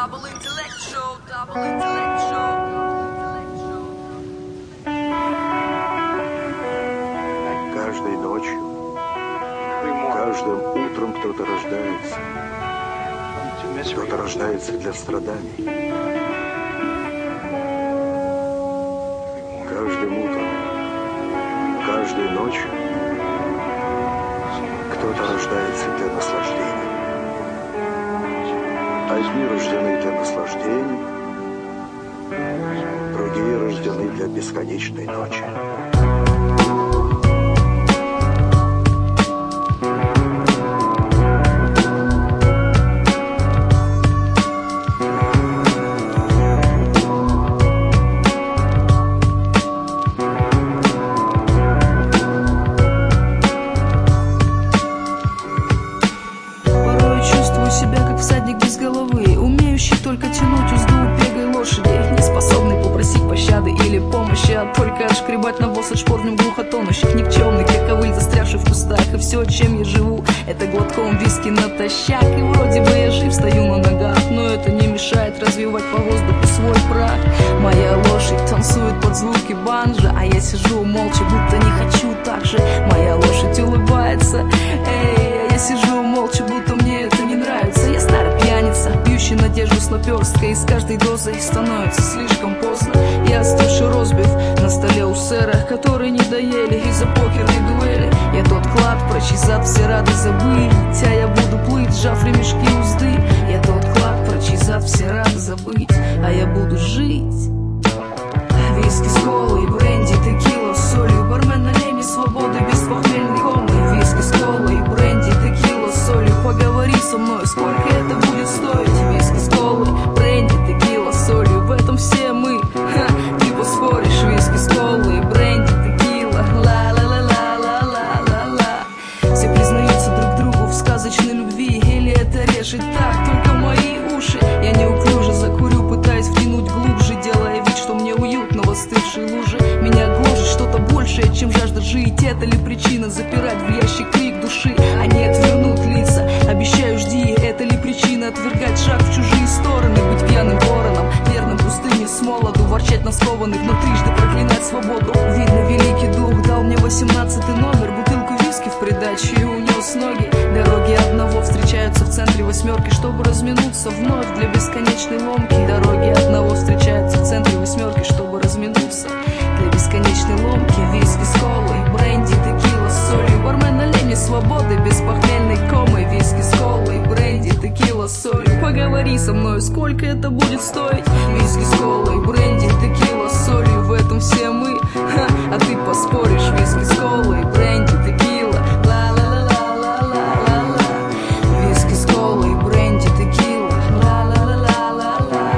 Каждой ночью, каждым утром кто-то рождается. Кто-то рождается для страданий. Каждым утром, каждой ночью кто-то рождается для наслаждения. Одни рождены для наслаждений, другие рождены для бесконечной ночи. Умеющий только тянуть узду бегой лошади, не способный попросить пощады или помощи, а только отшкребать навоз от шпор в нем глухо тонущих. Никчемный, как ковыль, застрявший в кустах. И все, чем я живу, это глотком виски натощак. И вроде бы я жив, стою на ногах, но это не мешает развивать по воздуху свой прах. Моя лошадь танцует под звуки банджо, а я сижу молча, будто не хочу так же. Моя лошадь улыбается, эй, а я сижу молча, будто мне это не нравится. Я старый пьяница, пьющий надежду с наперсткой, и с каждой дозой становится слишком поздно. Я остывший розбив на столе у сэра, который не доели из-за покерной дуэли. Я тот клад, про чей зад все рады забыть, а я буду плыть, сжав ремешки узды. Я тот клад, про чей зад все рады забыть, а я буду жить. Виски с колой, бренди, текила с солью. Бармен, налей мне свободы без похмельной комы. Виски с колой, бренди, текила с солью. Поговори со мной, сколько это будет стоить. Виски с колой, бренди, текила с солью. В этом все мы, ха, ты поспоришь. Виски с колой, бренди, текила, ла-ла-ла-ла-ла-ла-ла. Все признаются друг другу в сказочной любви, или это режет так только мои уши. Я неуклюже закурю, пытаясь втянуть глубже, делая вид, что мне уютно в остывшей луже. Меня гложет что-то большее, чем жажда жить. Это ли причина запирать в ящик крик души, а не отвернуть лица? Обещаю, жди. Это ли причина отвергать шаг в чужие стороны? Быть пьяным вороном, верным пустыне с молоду, ворчать на скованных, но трижды проклинать свободу. Видно, великий дух дал мне 18-й номер, бутылку виски в придачу и унес ноги. Дороги одного встречаются в центре восьмерки, чтобы разминуться вновь для бесконечной ломки. Дороги одного встречаются в центре восьмерки, чтобы разминуться для бесконечной ломки. Виски с колой, бренди, текила с солью. Бармен, налей мне свободы без похмельной комы. Виски с колой, бренди, текила с солью. Поговори со мной, сколько это будет стоить. Виски с колой, бренди, текила с солью. В этом все мы, ха, а ты поспоришь. Виски с колой, бренди, текила, ла-ла-ла-ла-ла-ла-ла. Виски с колой, бренди, текила, ла-ла-ла-ла-ла-ла-ла.